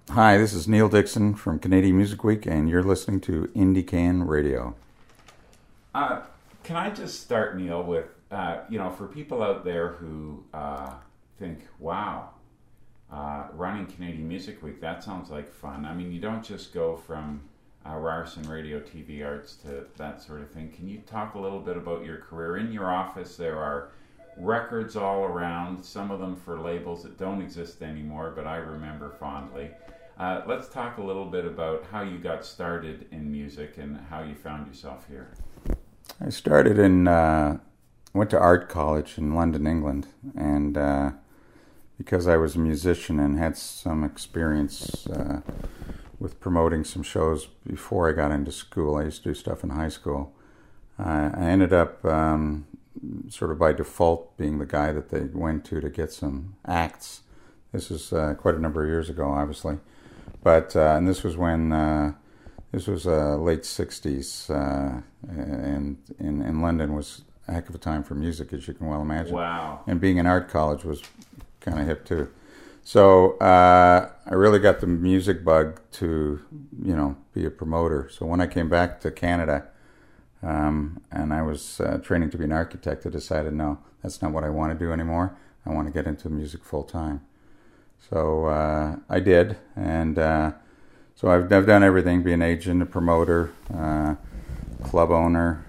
Hi, this is Neil Dixon from Canadian Music Week, and you're listening to IndieCan Radio. Can I just start, Neil, with, for people out there who think, wow, running Canadian Music Week, that sounds like fun. I mean, you don't just go from Ryerson Radio, TV Arts to that sort of thing. Can you talk a little bit about your career? In your office, there are records all around, some of them for labels that don't exist anymore, but I remember fondly. Let's talk a little bit about how you got started in music and how you found yourself here. I started went to art college in London, England, and because I was a musician and had some experience with promoting some shows before I got into school, I used to do stuff in high school. I ended up sort of by default being the guy that they went to get some acts. This was quite a number of years ago, obviously. But and this was when this was late '60s, and in London was a heck of a time for music, as you can well imagine. Wow! And being in art college was kind of hip too. So I really got the music bug to be a promoter. So when I came back to Canada, and I was training to be an architect, I decided no, that's not what I want to do anymore. I want to get into music full time. So I did, and so I've done everything: be an agent, a promoter, club owner,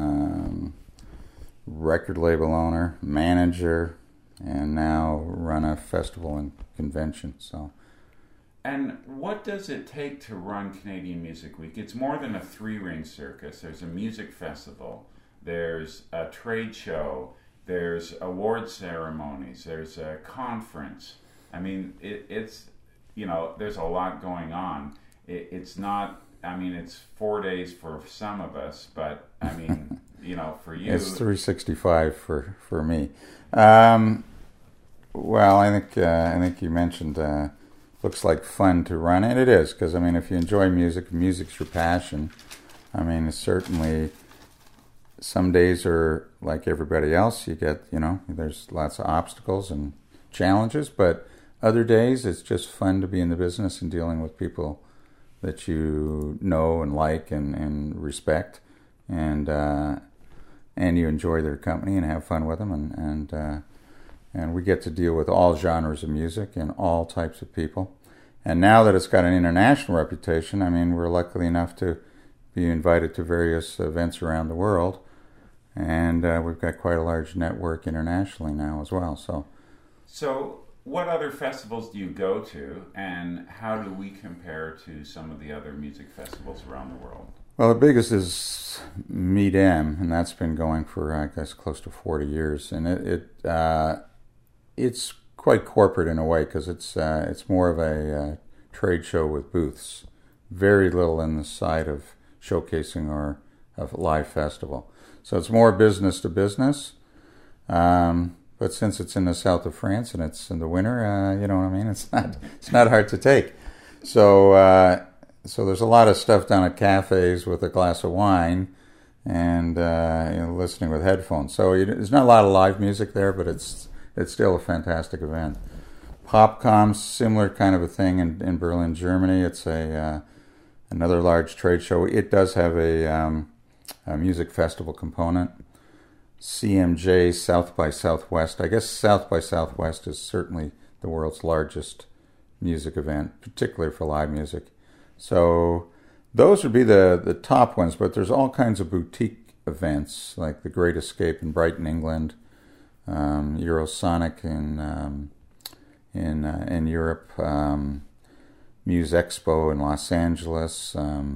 record label owner, manager, and now run a festival and convention. So. And what does it take to run Canadian Music Week? It's more than a three-ring circus. There's a music festival, there's a trade show, there's award ceremonies, there's a conference. I mean, it's there's a lot going on. It's not, it's 4 days for some of us, but I mean, for you. It's 365 for me. Well, I think you mentioned looks like fun to run, and it is, because if you enjoy music, music's your passion. It's certainly, some days are like everybody else. You get, there's lots of obstacles and challenges, but other days, it's just fun to be in the business and dealing with people that you know and like and respect, and you enjoy their company and have fun with them, and we get to deal with all genres of music and all types of people. And now that it's got an international reputation, we're lucky enough to be invited to various events around the world, and we've got quite a large network internationally now as well. So what other festivals do you go to, and how do we compare to some of the other music festivals around the world? Well, the biggest is MIDEM, and that's been going for, I guess, close to 40 years. And it's quite corporate in a way, because it's more of a trade show with booths. Very little in the side of showcasing or of a live festival. So it's more business to business. But since it's in the south of France and it's in the winter, it's not hard to take. So there's a lot of stuff down at cafes with a glass of wine and listening with headphones. So there's not a lot of live music there, but it's still a fantastic event. Popcom's similar kind of a thing in Berlin, Germany. It's another large trade show. It does have a music festival component. CMJ, South by Southwest. I guess South by Southwest is certainly the world's largest music event, particularly for live music. So those would be the top ones, but there's all kinds of boutique events, like the Great Escape in Brighton, England, Eurosonic in Europe, Muse Expo in Los Angeles,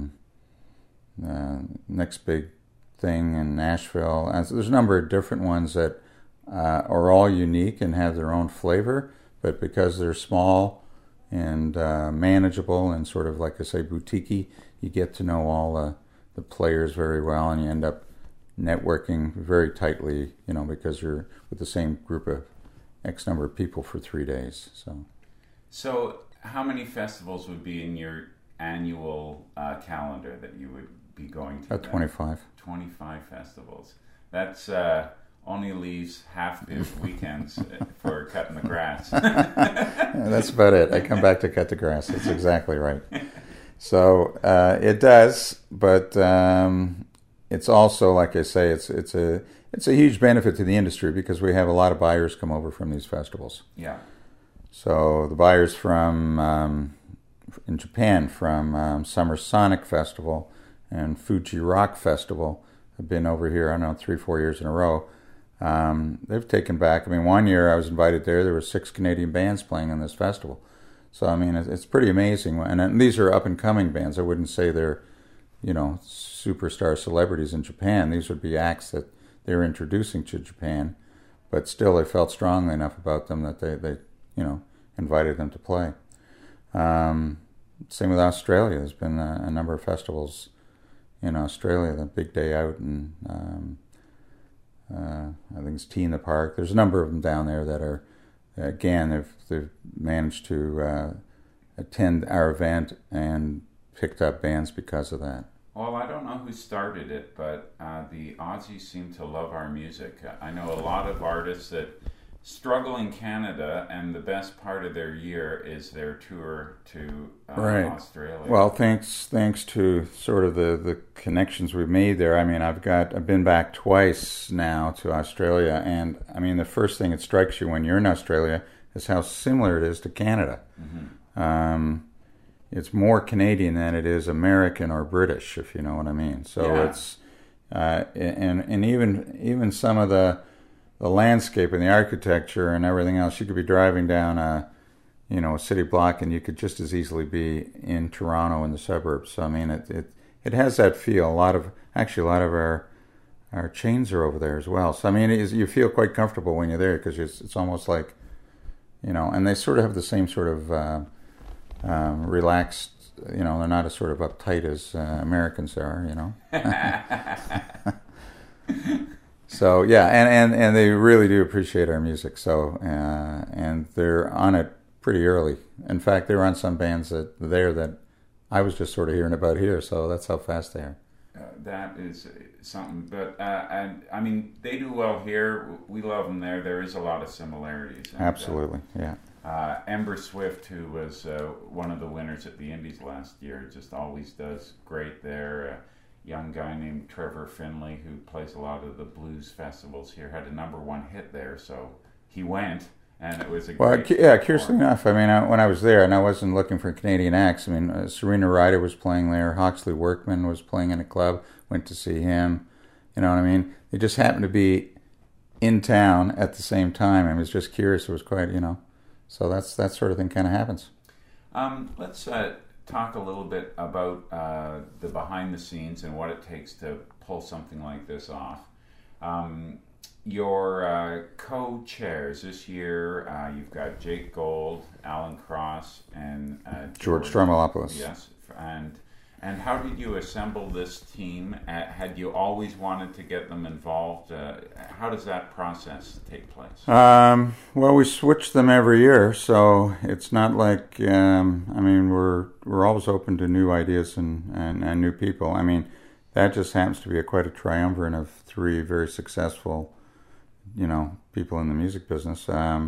next big thing in Nashville. And so there's a number of different ones that are all unique and have their own flavor, but because they're small and manageable and sort of, like I say, boutique-y, you get to know all the players very well, and you end up networking very tightly, because you're with the same group of X number of people for 3 days. So how many festivals would be in your annual calendar that you would be going to? About 25. 25 festivals. That's only leaves half the weekends for cutting the grass. Yeah, that's about it. I come back to cut the grass. That's exactly right. So it does, but it's also, like I say, it's a huge benefit to the industry because we have a lot of buyers come over from these festivals. Yeah. So the buyers from in Japan from Summer Sonic Festival and Fuji Rock Festival have been over here, I don't know, 3-4 years in a row. They've taken back, I mean, one year I was invited there were 6 Canadian bands playing on this festival. So, I mean, it's pretty amazing. And these are up-and-coming bands. I wouldn't say they're, superstar celebrities in Japan. These would be acts that they're introducing to Japan. But still, they felt strongly enough about them that they invited them to play. Same with Australia. There's been a number of festivals in Australia, the Big Day Out, and I think it's Tea in the Park. There's a number of them down there that are, again, they've managed to attend our event and picked up bands because of that. Well, I don't know who started it, but the Aussies seem to love our music. I know a lot of artists that struggle in Canada, and the best part of their year is their tour to Australia. Well, thanks to sort of the connections we've made there. I mean, I've been back twice now to Australia, and I mean, the first thing that strikes you when you're in Australia is how similar it is to Canada. Mm-hmm. It's more Canadian than it is American or British, if you know what I mean. So it's and even some of the landscape and the architecture and everything else. You could be driving down a city block, and you could just as easily be in Toronto in the suburbs. So I mean, it has that feel. A lot of our chains are over there as well. So I mean, you feel quite comfortable when you're there because it's almost like, and they sort of have the same sort of relaxed. They're not as sort of uptight as Americans are. So yeah, and they really do appreciate our music. So and they're on it pretty early. In fact, they're on some bands that I was just sort of hearing about here. So that's how fast they are. That is something. But and I mean, they do well here. We love them there. There is a lot of similarities. And, absolutely, yeah. Ember Swift, who was one of the winners at the Indies last year, just always does great there. Young guy named Trevor Finlay, who plays a lot of the blues festivals here, had a #1 hit there, so he went, and it was a great curiously enough, I mean, when I was there, and I wasn't looking for Canadian acts, I mean, Serena Ryder was playing there, Hawksley Workman was playing in a club, went to see him, you know what I mean? They just happened to be in town at the same time. I was just curious, it was quite, so that sort of thing kind of happens. Let's talk a little bit about the behind the scenes and what it takes to pull something like this off. Your co-chairs this year, you've got Jake Gold, Alan Cross, and George Stroumboulopoulos. Yes, and how did you assemble this team? Had you always wanted to get them involved? How does that process take place? Well, we switch them every year, so it's not like we're always open to new ideas and new people. I mean, that just happens to be quite a triumvirate of 3 very successful, people in the music business.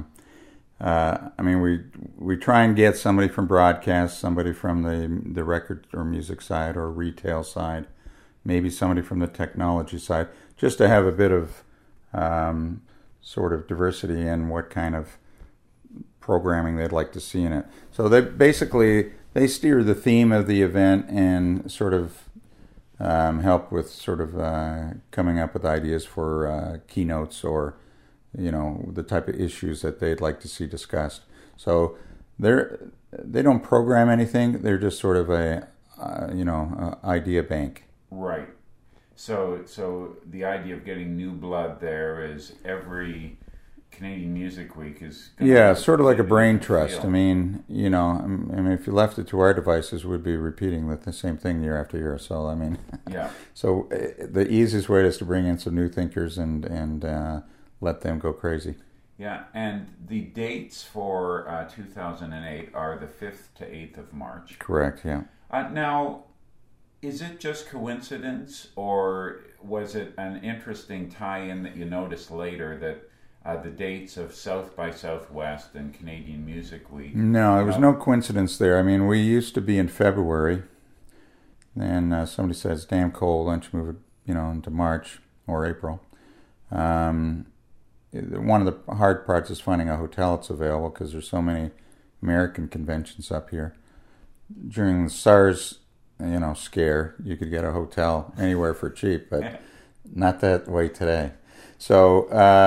We try and get somebody from broadcast, somebody from the record or music side or retail side, maybe somebody from the technology side, just to have a bit of sort of diversity in what kind of programming they'd like to see in it. So they steer the theme of the event and sort of help with sort of coming up with ideas for keynotes or the type of issues that they'd like to see discussed. So they don't program anything. They're just sort of a idea bank. Right. So the idea of getting new blood there is every Canadian Music Week is sort of like a brain trust. Feel. I mean, if you left it to our devices, we'd be repeating the same thing year after year. So I mean, yeah. So the easiest way is to bring in some new thinkers and let them go crazy. Yeah, and the dates for 2008 are the 5th to 8th of March. Correct, yeah. Now, is it just coincidence, or was it an interesting tie-in that you noticed later that the dates of South by Southwest and Canadian Music Week? No, there was no coincidence there. I mean, we used to be in February. Then somebody said it's damn cold. Why don't you move it, into March or April? One of the hard parts is finding a hotel that's available because there's so many American conventions up here. During the SARS, scare, you could get a hotel anywhere for cheap, but not that way today. So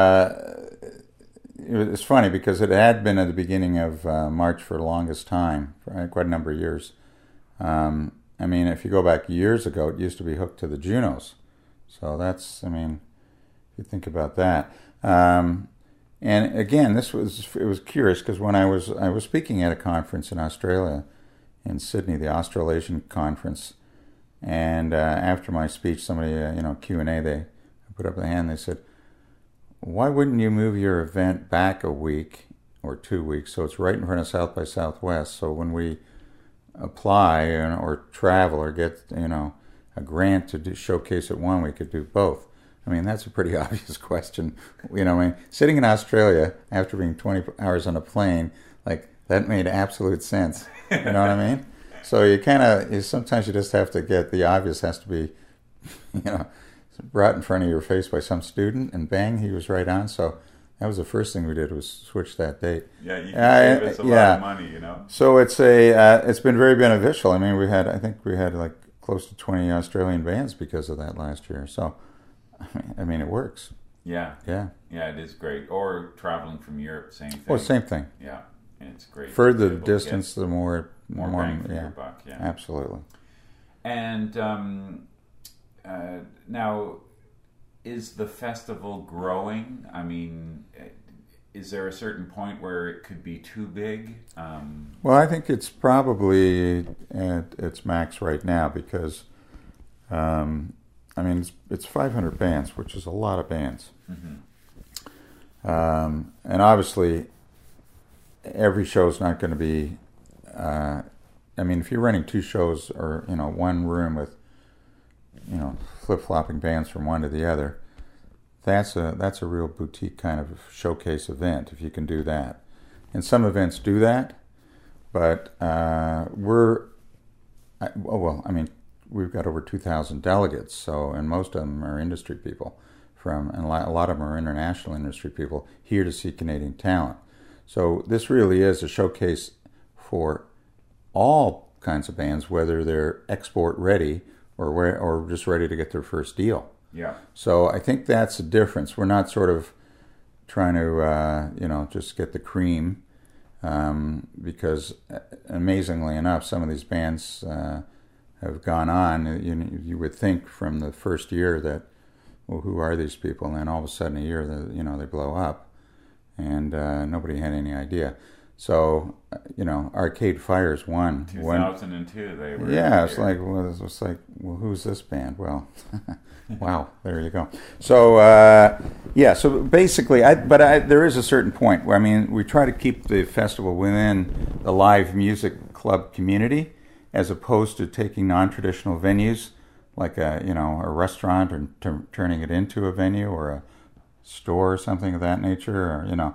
it's funny because it had been at the beginning of March for the longest time, for quite a number of years. If you go back years ago, it used to be hooked to the Junos. So that's, if you think about that. And again, it was curious because when I was speaking at a conference in Australia, in Sydney, the Australasian Conference, and after my speech, somebody, Q&A, they put up a hand. They said, "Why wouldn't you move your event back a week or 2 weeks so it's right in front of South by Southwest? So when we apply or travel or get a grant to showcase at one, we could do both." That's a pretty obvious question. Sitting in Australia after being 20 hours on a plane, that made absolute sense. You know what I mean? So sometimes you just have to get the obvious has to be, brought in front of your face by some student, and bang, he was right on. So that was the first thing we did was switch that date. Yeah, you can save us a lot of money, So it's it's been very beneficial. I think we had close to 20 Australian bands because of that last year. So, it works. Yeah. Yeah. Yeah, it is great. Or traveling from Europe, same thing. Oh, same thing. Yeah, and it's great. Further the distance, the more bang for your buck. Yeah, absolutely. And now, is the festival growing? Is there a certain point where it could be too big? Well, I think it's probably at its max right now because, it's 500 bands, which is a lot of bands. Mm-hmm. And obviously, every show's not going to be. If you're running two shows or one room with flip-flopping bands from one to the other, that's a real boutique kind of showcase event if you can do that. And some events do that, but we've got over 2,000 delegates, and most of them are industry people and a lot of them are international industry people here to see Canadian talent. So this really is a showcase for all kinds of bands, whether they're export ready or just ready to get their first deal. Yeah. So I think that's the difference. We're not sort of trying to, just get the cream, because amazingly enough, some of these bands have gone on. You would think from the first year that, well, who are these people? And then all of a sudden, a year, they blow up, and nobody had any idea. So, Arcade Fire's one. 2002, they were. Yeah, it's like, well, who's this band? Well, wow, there you go. So, so basically, there is a certain point where, we try to keep the festival within the live music club community, as opposed to taking non-traditional venues like a restaurant and turning it into a venue or a store or something of that nature, or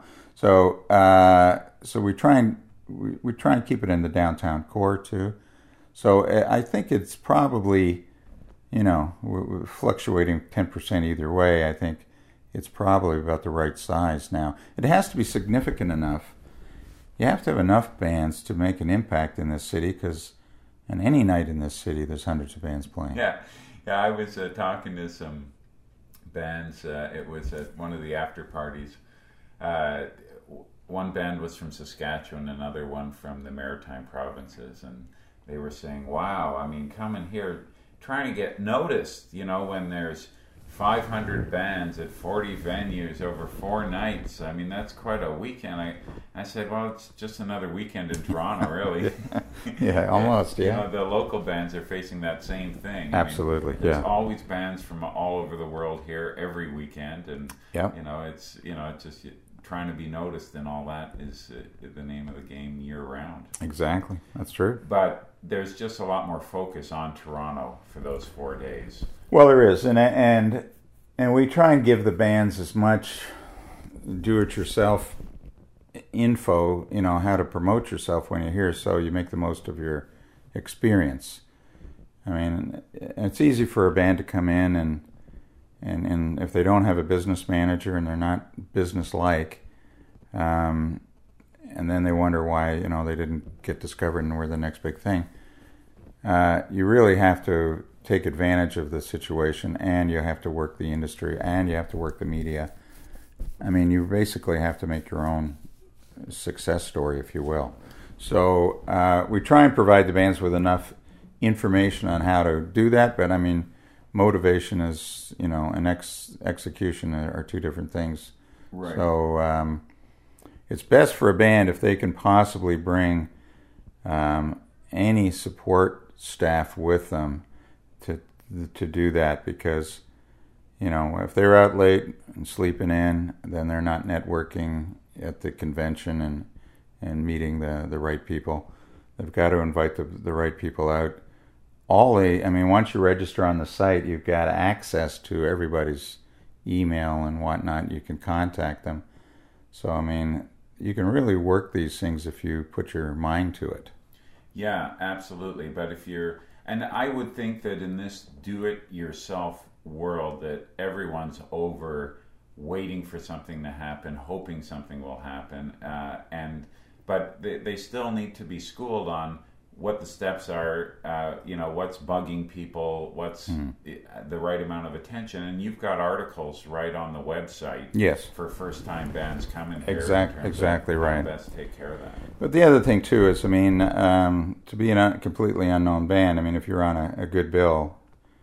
So we try and keep it in the downtown core too. So I think it's probably, we're fluctuating 10% either way. I think it's probably about the right size now. It has to be significant enough. You have to have enough bands to make an impact in this city, because on any night in this city, there's hundreds of bands playing. Yeah. I was talking to some bands. It was at one of the after parties. One band was from Saskatchewan, another one from the Maritime provinces, and they were saying, wow, coming here, trying to get noticed, when there's 500 bands at 40 venues over 4 nights. That's quite a weekend. I said, well, it's just another weekend in Toronto, really. Yeah, almost, yeah. The local bands are facing that same thing. Absolutely, there's always bands from all over the world here every weekend, and it's just trying to be noticed, and all that is the name of the game year round. Exactly, that's true. But there's just a lot more focus on Toronto for those 4 days. Well, there is, and we try and give the bands as much do-it-yourself info, how to promote yourself when you're here, so you make the most of your experience. I mean, it's easy for a band to come in and if they don't have a business manager and they're not business-like, and then they wonder why, they didn't get discovered and we're the next big thing. You really have to take advantage of the situation, and you have to work the industry, and you have to work the media. I mean, you basically have to make your own success story, if you will. So we try and provide the bands with enough information on how to do that, but I mean, motivation is, and execution are two different things. Right. So it's best for a band if they can possibly bring any support staff with them to do that, because if they're out late and sleeping in, then they're not networking at the convention and meeting the right people. They've got to invite the right people out. Once you register on the site, you've got access to everybody's email and whatnot. You can contact them. So, you can really work these things if you put your mind to it. Yeah, absolutely. But and I would think that in this do-it-yourself world, that everyone's over waiting for something to happen, hoping something will happen, but they still need to be schooled on what the steps are, what's bugging people, what's the right amount of attention. And you've got articles right on the website. Yes. For first-time bands coming here. Exactly right. How best take care of that. But the other thing, too, is, to be a completely unknown band, if you're on a good bill,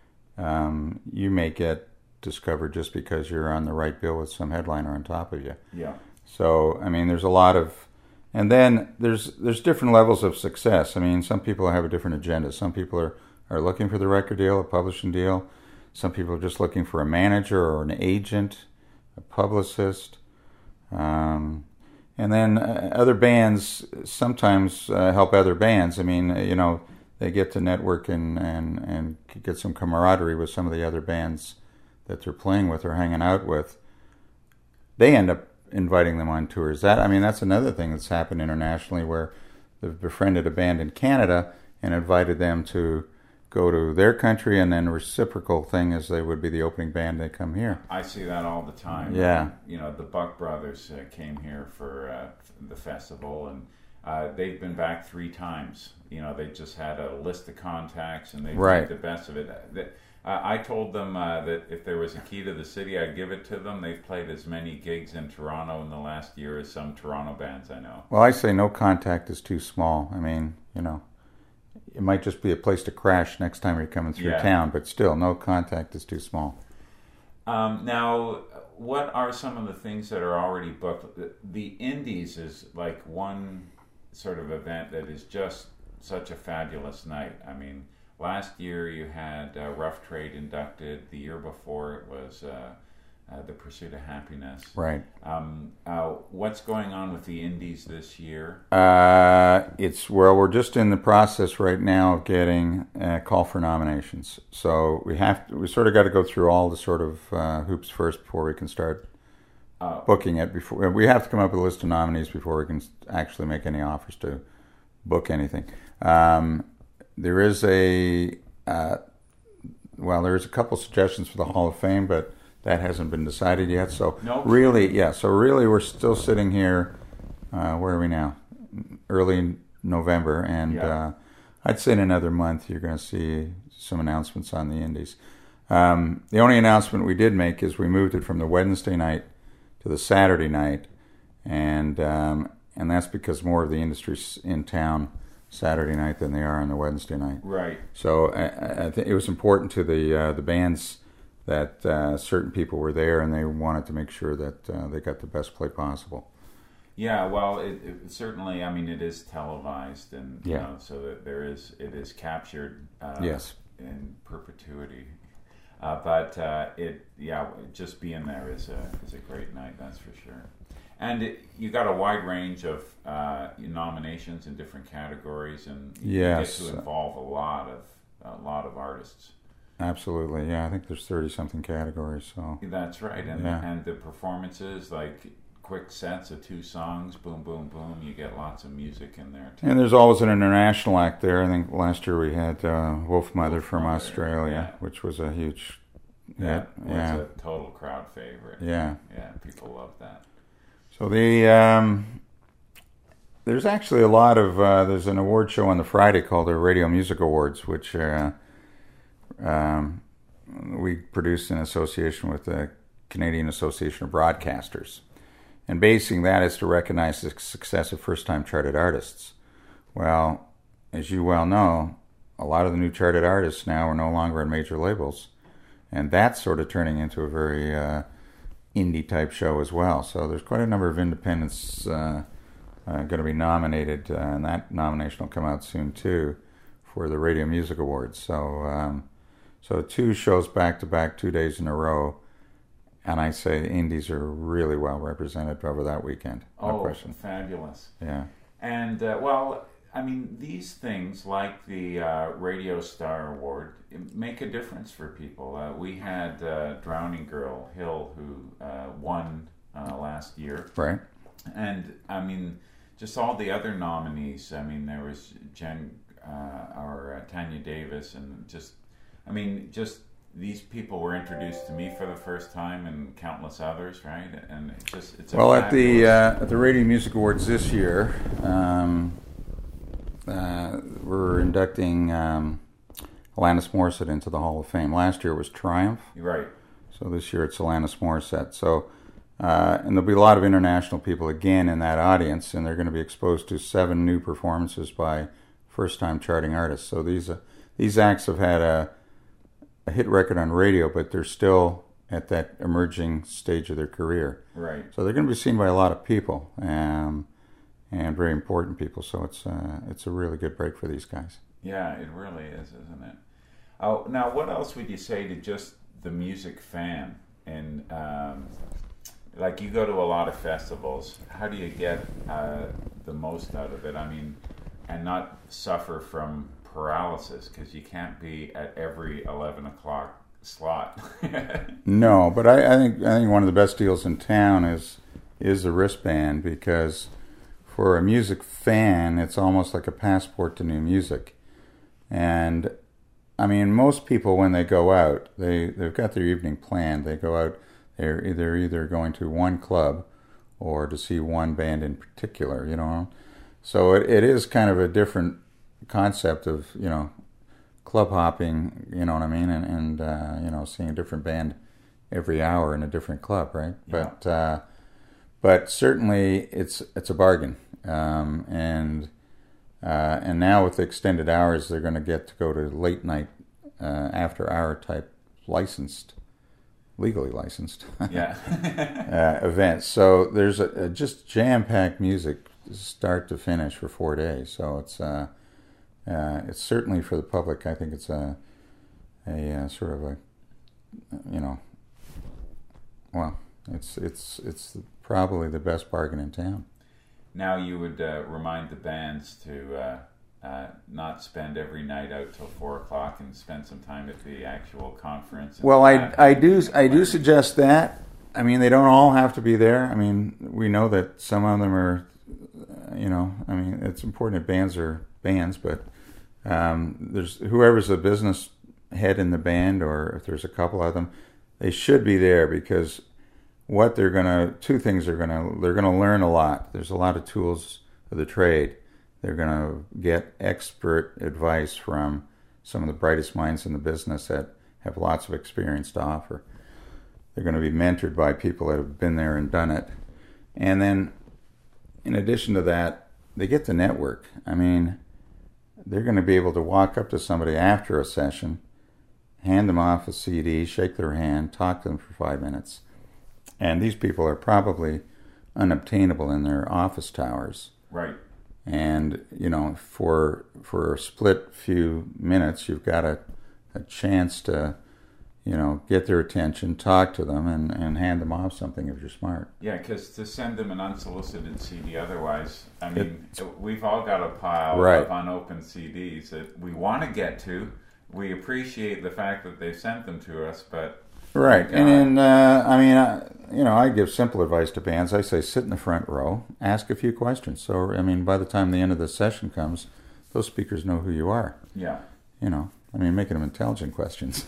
you may get discovered just because you're on the right bill with some headliner on top of you. Yeah. So, there's a lot of... And then there's different levels of success. Some people have a different agenda. Some people are looking for the record deal, a publishing deal. Some people are just looking for a manager or an agent, a publicist. And then other bands sometimes help other bands. They get to network and get some camaraderie with some of the other bands that they're playing with or hanging out with. They end up inviting them on tours. That's another thing that's happened internationally, where they've befriended a band in Canada and invited them to go to their country, and then reciprocal thing is they would be the opening band, they come here. I see that all the time. Yeah. The Buck Brothers came here for the festival, and they've been back 3 times. They just had a list of contacts, and they made the best of it. I told them that if there was a key to the city, I'd give it to them. They've played as many gigs in Toronto in the last year as some Toronto bands I know. Well, I say no contact is too small. It might just be a place to crash next time you're coming through town, but still, no contact is too small. Now, what are some of the things that are already booked? The Indies is like one sort of event that is just such a fabulous night. Last year you had Rough Trade inducted. The year before it was The Pursuit of Happiness. Right. What's going on with the Indies this year? We're just in the process right now of getting a call for nominations. So we sort of got to go through all the sort of hoops first before we can start booking it. Before we have to come up with a list of nominees before we can actually make any offers to book anything. There is a couple suggestions for the Hall of Fame, but that hasn't been decided yet. So really, we're still sitting here. Where are we now? Early November, and I'd say in another month you're going to see some announcements on the Indies. The only announcement we did make is we moved it from the Wednesday night to the Saturday night, and that's because more of the industry's in town Saturday night than they are on the Wednesday night. Right. So I think it was important to the bands that certain people were there, and they wanted to make sure that they got the best play possible. Yeah, well, it certainly. It is televised, and so that it is captured. In perpetuity. But just being there is a great night, that's for sure. You got a wide range of nominations in different categories, and you Yes. get to involve a lot of artists. Absolutely, yeah. I think there's 30-something categories, so... That's right, and Yeah. and the performances, like quick sets of 2 songs, boom, boom, boom. You get lots of music in there too. And there's always an international act there. I think last year we had Wolf Mother from Mother, Australia, yeah. which was a huge That hit. was Yeah, a total crowd favorite. yeah. Yeah, people love that. So there's actually a lot of there's an award show on the Friday called the Radio Music Awards, which we produced in association with the Canadian Association of Broadcasters. And basing that is to recognize the success of first-time charted artists. Well, as you well know, a lot of the new charted artists now are no longer in major labels. And that's sort of turning into a very indie-type show as well. So there's quite a number of independents going to be nominated, and that nomination will come out soon too, for the Radio Music Awards. So 2 shows back-to-back, 2 days in a row. And I say the indies are really well represented over that weekend. No question. Fabulous. Yeah. And, well, I mean, these things, like the Radio Star Award, make a difference for people. We had Drowning Girl, Hill, who won last year. Right. And, I mean, just all the other nominees. I mean, there was Tanya Davis, and just these people were introduced to me for the first time, and countless others, right? And it's well, at the Radio Music Awards this year, we're inducting Alanis Morissette into the Hall of Fame. Last year it was Triumph, right? So this year it's Alanis Morissette. So and there'll be a lot of international people again in that audience, and they're going to be exposed to 7 new performances by first-time charting artists. So these acts have had a hit record on radio, but they're still at that emerging stage of their career. Right. So they're going to be seen by a lot of people, and very important people. So it's a really good break for these guys. Yeah, it really is, isn't it? Oh, now what else would you say to just the music fan? And like, you go to a lot of festivals. How do you get the most out of it? I mean, and not suffer from paralysis, because you can't be at every 11 o'clock slot. No, but I think one of the best deals in town is the wristband, because for a music fan, it's almost like a passport to new music. And I mean, most people, when they go out, they've got their evening planned. They go out, they're either going to one club or to see one band in particular, you know. So it is kind of a different concept of, you know, club hopping, you know what I mean, and you know, seeing a different band every hour in a different club, right? Yeah. But certainly it's a bargain, and now with the extended hours, they're going to get to go to late night, after hour type legally licensed events. So there's a just jam packed music start to finish for 4 days. So it's certainly for the public. I think it's a sort of a, you know, well, it's probably the best bargain in town. Now you would remind the bands to not spend every night out till 4 o'clock and spend some time at the actual conference. Well, I do suggest that. I mean, they don't all have to be there. I mean, we know that some of them are, you know, I mean, it's important that bands are bands, but there's whoever's the business head in the band, or if there's a couple of them, they should be there, because what they're gonna learn a lot. There's a lot of tools of the trade. They're gonna get expert advice from some of the brightest minds in the business that have lots of experience to offer. They're going to be mentored by people that have been there and done it. And then, in addition to that, they get to network. I mean, they're going to be able to walk up to somebody after a session, hand them off a CD, shake their hand, talk to them for 5 minutes. And these people are probably unobtainable in their office towers. Right. And, you know, for a split few minutes, you've got a chance to, get their attention, talk to them, and hand them off something if you're smart. Yeah, because to send them an unsolicited CD otherwise, I mean, we've all got a pile of unopened CDs that we want to get to. We appreciate the fact that they've sent them to us, but... Right, and I give simple advice to bands. I say sit in the front row, ask a few questions. So, by the time the end of the session comes, those speakers know who you are. Yeah. Making them intelligent questions,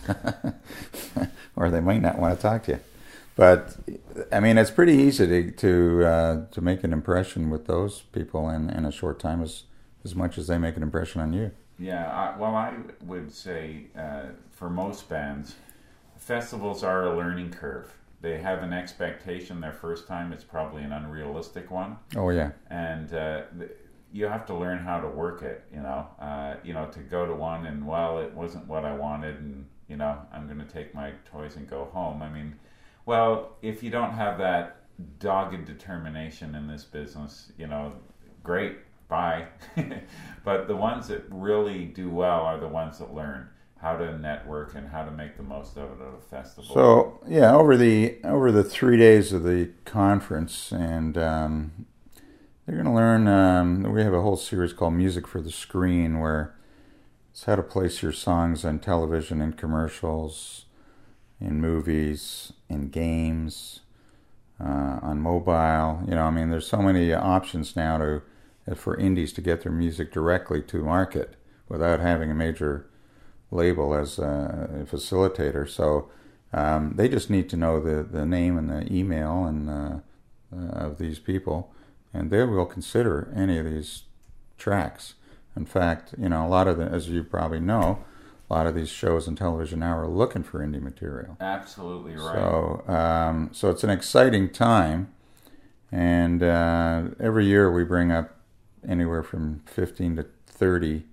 or they might not want to talk to you. But it's pretty easy to make an impression with those people in a short time, as much as they make an impression on you. Yeah, I would say for most bands, festivals are a learning curve. They have an expectation their first time. It's probably an unrealistic one. Oh yeah, and you have to learn how to work it, to go to one and, well, it wasn't what I wanted, and, I'm going to take my toys and go home. If you don't have that dogged determination in this business, great, bye. But the ones that really do well are the ones that learn how to network and how to make the most of it at a festival. So, yeah, over the 3 days of the conference, and they're going to learn, we have a whole series called Music for the Screen, where it's how to place your songs on television, in commercials, in movies, in games, on mobile. There's so many options now for indies to get their music directly to market without having a major label as a facilitator. So they just need to know the name and the email and of these people, and they will consider any of these tracks. In fact, a lot of as you probably know, a lot of these shows on television now are looking for indie material. Absolutely right. So it's an exciting time, and every year we bring up anywhere from 15 to 30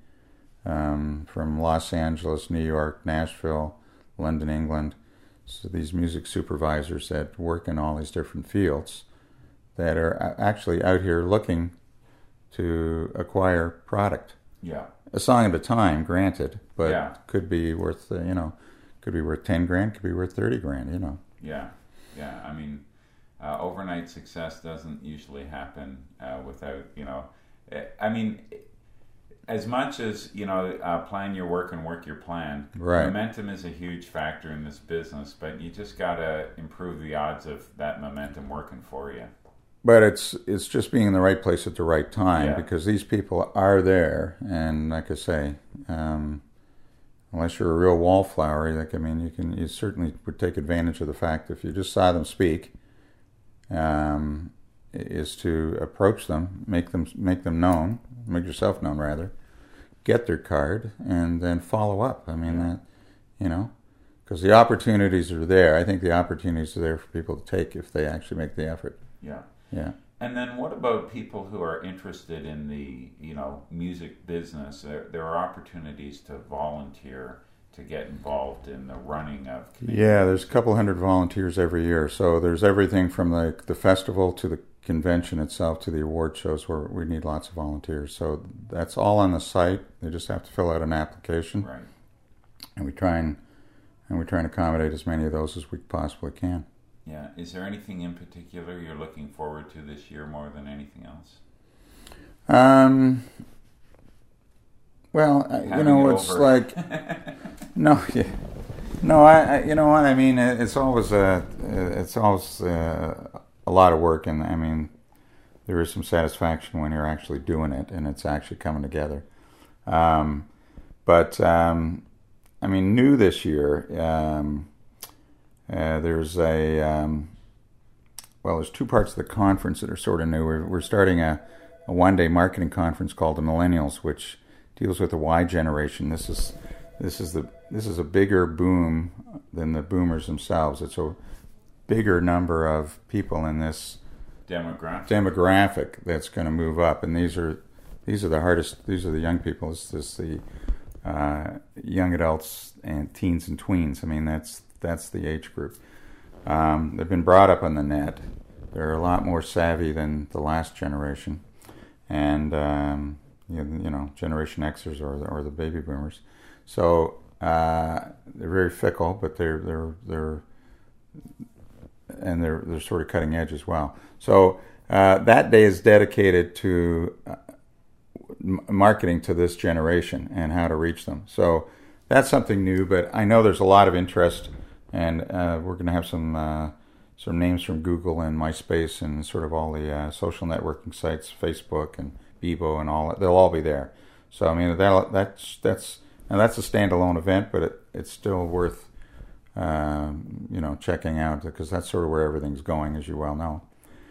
from Los Angeles, New York, Nashville, London, England. So these music supervisors that work in all these different fields that are actually out here looking to acquire product. Yeah. A song at a time, granted, but could be worth, could be worth 10 grand, could be worth 30 grand, Yeah. Overnight success doesn't usually happen without, as much as, plan your work and work your plan, right. Momentum is a huge factor in this business, but you just got to improve the odds of that momentum working for you. But it's just being in the right place at the right time, because these people are there, and like I say, unless you're a real wallflower, you certainly would take advantage of the fact if you just saw them speak, is to approach them, make them known, make yourself known rather, get their card, and then follow up. Because the opportunities are there. I think the opportunities are there for people to take if they actually make the effort. Yeah. Yeah. And then what about people who are interested in the, music business? There are opportunities to volunteer to get involved in the running of Canadian. Yeah, there's a couple hundred volunteers every year. So there's everything from the festival to the convention itself to the award shows where we need lots of volunteers. So that's all on the site. They just have to fill out an application. Right. And we try and accommodate as many of those as we possibly can. Yeah. Is there anything in particular you're looking forward to this year more than anything else? Well, it's like no, yeah. No, you know what I mean. It's always a lot of work, and there is some satisfaction when you're actually doing it and it's actually coming together. But new this year. There's there's two parts of the conference that are sort of new. We're starting a one-day marketing conference called the Millennials, which deals with the Y generation. This is a bigger boom than the boomers themselves. It's a bigger number of people in this demographic that's going to move up, and these are the hardest. These are the young people. It's the young adults and teens and tweens. That's the age group. They've been brought up on the net. They're a lot more savvy than the last generation, and Generation Xers or the baby boomers. So They're very fickle, but they're sort of cutting edge as well. So that day is dedicated to marketing to this generation and how to reach them. So that's something new, but I know there's a lot of interest, and we're going to have some names from Google and MySpace and sort of all the social networking sites, Facebook and Bebo and all. They'll all be there. So I mean that's a standalone event, but it's still worth checking out, because that's sort of where everything's going, as you well know.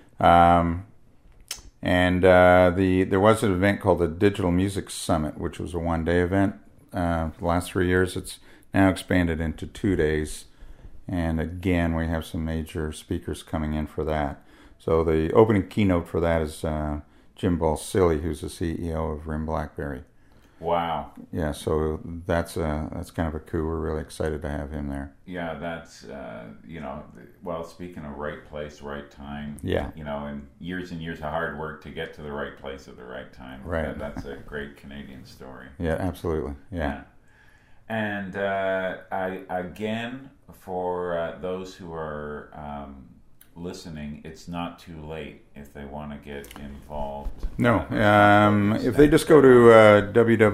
There was an event called the Digital Music Summit, which was a one-day event. The last 3 years, it's now expanded into 2 days. And again, we have some major speakers coming in for that. So the opening keynote for that is Jim Balsillie, who's the CEO of RIM BlackBerry. Wow. Yeah, so that's kind of a coup. We're really excited to have him there. Yeah, that's, speaking of right place, right time. Yeah. And years of hard work to get to the right place at the right time. Right. That's a great Canadian story. Yeah, absolutely. Yeah. And again, for those who are listening, it's not too late if they want to get involved. No, if they just go to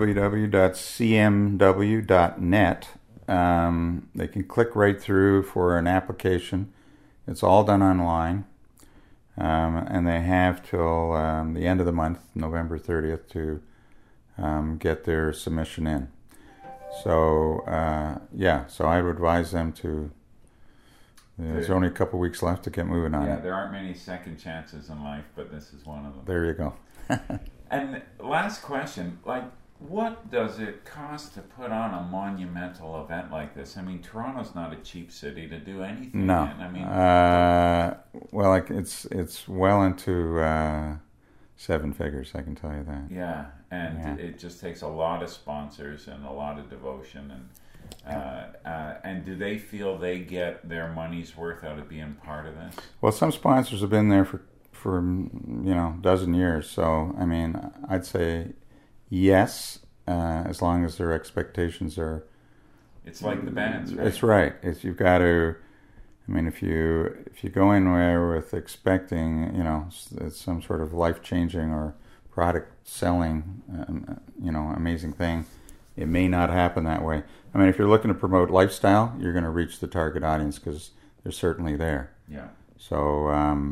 www.cmw.net, they can click right through for an application. It's all done online, and they have till the end of the month, November 30th, to get their submission in. So, so I would advise them to. There's only a couple weeks left to get moving on it. Yeah, there aren't many second chances in life, but this is one of them. There you go. And last question, what does it cost to put on a monumental event like this? I mean, Toronto's not a cheap city to do anything no. in. I mean, it's well into 7 figures, I can tell you that. Yeah, and it just takes a lot of sponsors and a lot of devotion, and do they feel they get their money's worth out of being part of this? Well, some sponsors have been there for a dozen years, so I mean, I'd say yes, as long as their expectations are. It's like the bands, right? It's right. You've got to. I mean, if you go in there with expecting, it's some sort of life-changing or product-selling, amazing thing, it may not happen that way. I mean, if you're looking to promote lifestyle, you're going to reach the target audience because they're certainly there. Yeah. So,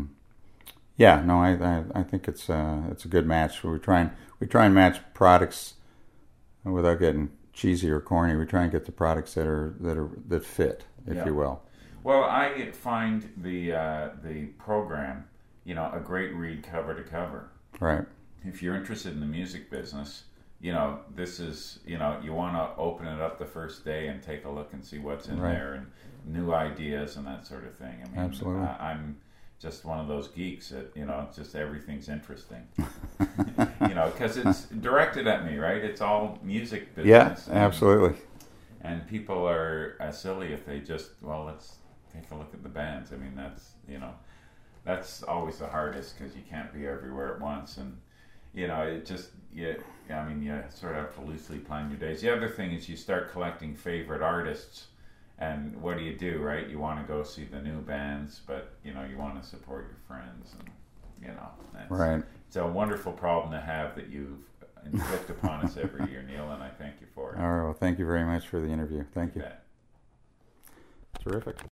I think it's a good match. We try and match products without getting cheesy or corny. We try and get the products that fit, if you will. Well, I find the program, a great read cover to cover. Right. If you're interested in the music business, this is, you want to open it up the first day and take a look and see what's in there and new ideas and that sort of thing. I mean, absolutely. I'm just one of those geeks that, just everything's interesting. Because it's directed at me, right? It's all music business. Yeah, absolutely. And people are silly if they just, let's take a look at the bands. I mean, that's always the hardest because you can't be everywhere at once. And, it just, you sort of have to loosely plan your days. The other thing is you start collecting favorite artists. And what do, right? You want to go see the new bands, but, you want to support your friends. And, right. It's a wonderful problem to have that you've inflict upon us every year, Neil, and I thank you for it. All right. Well, thank you very much for the interview. Thank you. Okay. Terrific.